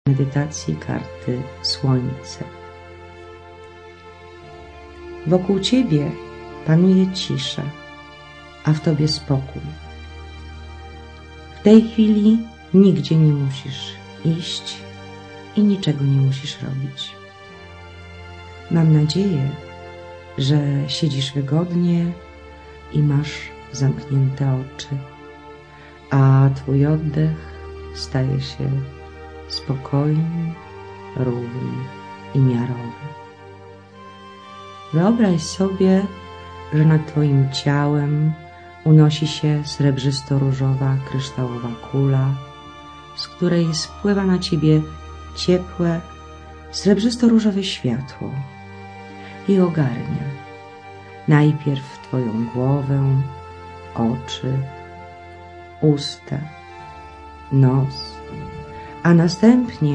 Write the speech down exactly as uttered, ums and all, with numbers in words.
medytacji karty Słońce. Wokół ciebie panuje cisza, a w tobie spokój. W tej chwili nigdzie nie musisz iść i niczego nie musisz robić. Mam nadzieję, że siedzisz wygodnie i masz zamknięte oczy, a twój oddech staje się spokojny, równy i miarowy. Wyobraź sobie, że nad twoim ciałem unosi się srebrzysto-różowa, kryształowa kula, z której spływa na ciebie ciepłe, srebrzysto-różowe światło i ogarnia najpierw twoją głowę, oczy, usta, nos, a następnie